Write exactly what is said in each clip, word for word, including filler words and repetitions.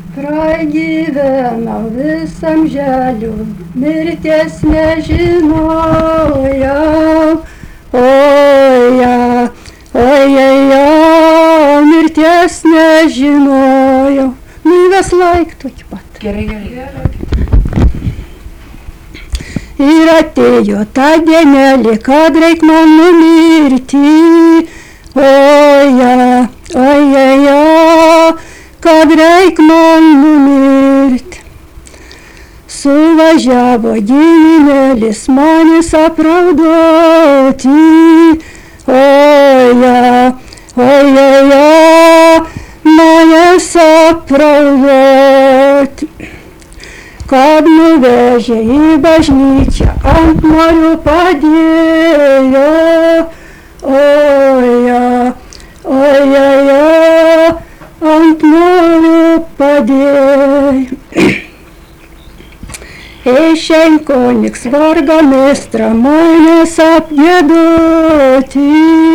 Pragyvenau visam želiu, mirties nežinojau. Oja, ojeja, mirties nežinojau. Nu, ves laik tokį pat. Gerai, gerai. Ir atėjo ta dienelė, kad reik man numirti. Oja, ojeja, kad reik man numirti. Suvažiavo giminėlis manis apraudoti. Oja, ojeja, manis apraudoti. Kad nuvežė į bažnyčią, ant norių padėjo. Oja, ojeja, ant norių padėjo. Išein kunigs vargameistrą manęs apgiedoti.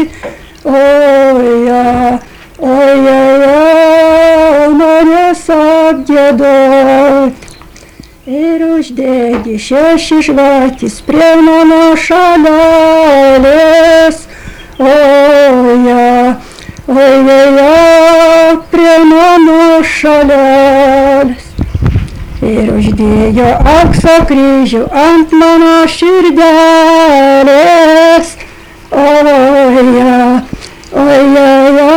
Oja, ojeja, manęs apgiedoti. Ir uždegi šeši žvakės prie mano šalelės. Oja, ojeja, prie mano šalelės. Ir uždėjo aukso kryžių ant mano širdelės. Oja, ojeja,